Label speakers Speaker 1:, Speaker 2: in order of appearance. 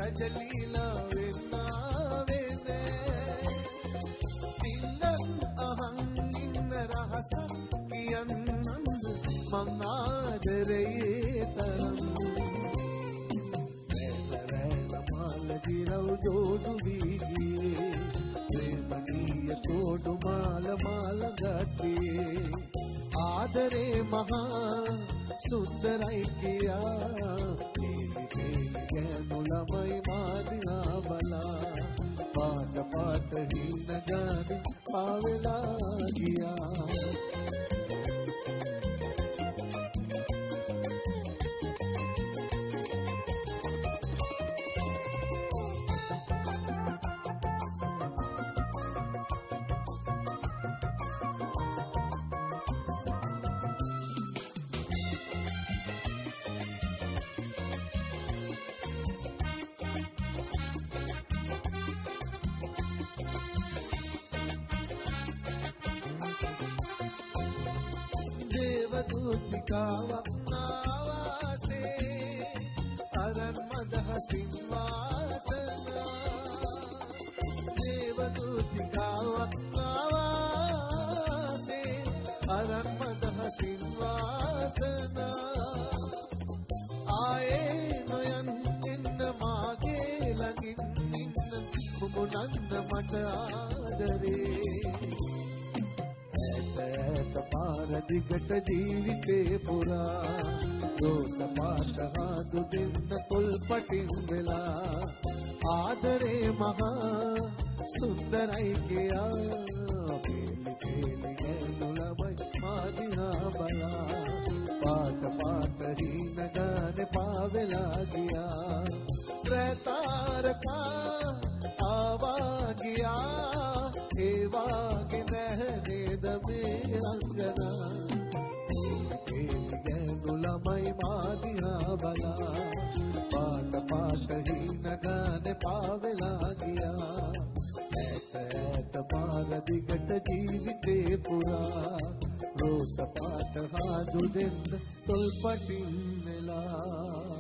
Speaker 1: රජලීලා වෙන්නාවේ අහන් ඉන්න රහස කියන්නන්ද මං ආදරයේ තරම් රැළ මාල දිරව් ජෝඩු වීගියේ ප්‍රේමනීය තෝඩු මාල මාල ගත්තේ ආදරේ මහා සුන්දරයි කියා තේලි ගෑනු ළමයි මාදිහා බලා පාට පාට හින ගානේ පාවෙලා ගියා දේවදූතිකාවක් ආවාසේ අරන් මදහසින් වාසනා දේවදූතිකාවක් ආවාසේ අරන් මදහසින් වාසනා ආයේ නොයන් එන්න මාගේ ළඟින් ඉන්න කුමුණන්න මට ආදරේ පාර දිගට ජීවිතේ පුරා රෝස පාට හාදු දෙන්න තොල්පටින් වෙලා ආදරේ මහා සුන්දරයි කියා පෙලි පෙලි ගෑනු ළමයි මාදිහා බලා පාට පාට හින ගානේ පාවෙලා ගියා රැතාරකා ආවා ගියා ඒ වාගේ නැහනේද මේ අංගනා පෙලි ගෑනු ළමයි මාදිහා බලා පාට පාට හින ගානේ පාවෙලා ගියා ඈත පාර දිගට ජීවිතේ පුරා රෝස පාට හාදු දෙන්න තොල්පටින් වෙලා